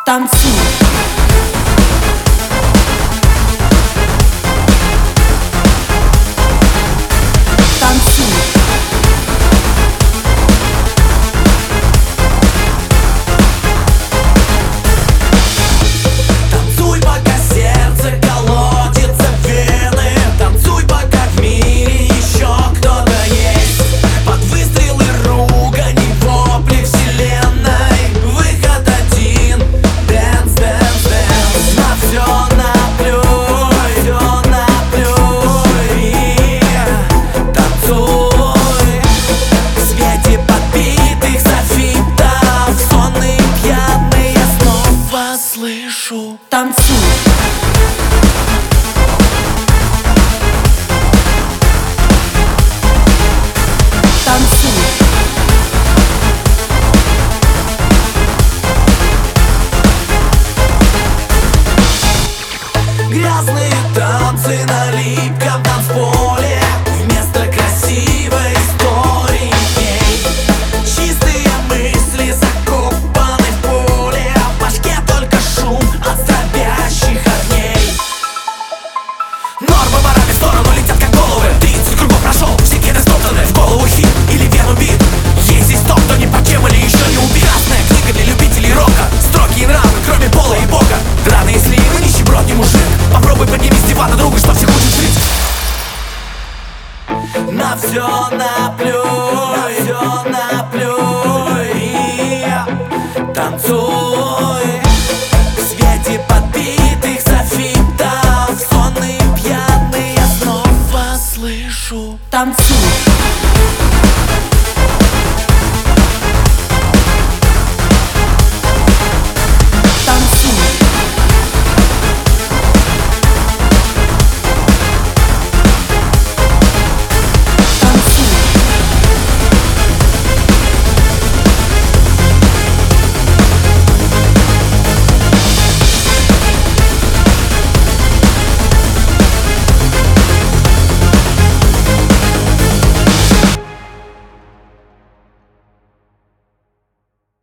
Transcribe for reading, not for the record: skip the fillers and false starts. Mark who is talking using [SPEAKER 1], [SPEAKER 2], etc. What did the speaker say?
[SPEAKER 1] Танцуй.
[SPEAKER 2] Танцуй, пока сердце колотится в вены. Танцуй, пока в мире еще кто-то есть. Под выстрелы ругани, вопли вселенной. Выход один. Дэнс, дэнс, дэнс. На все наплюй, все наплюй. И танцуй в свете подбитых софитов. Сонный пьяный я снова слышу.
[SPEAKER 1] Танцуй. Танцуй.
[SPEAKER 2] Грязные танцы на липком танцполе. Вместо красивой истории в ней чистые мысли закопаны в поле. В башке только шум от дробящих огней. Нормы морали в сторону летят как головы. 30 кругов прошел, все кеды стоптаны. В голову хит или вену бит. Есть здесь тот, кто ни по чем или еще не убит. Красная книга для любителей рока. Строгие нравы, кроме пола и бога. Драные сливы, нищеброд не мужик. Попробуй подними с дивана друга, что все хочет жить. На все наплюй, все наплюй. И танцуй в свете подбитых софитов. Сонный пьяный я снова слышу.
[SPEAKER 1] Танцуй.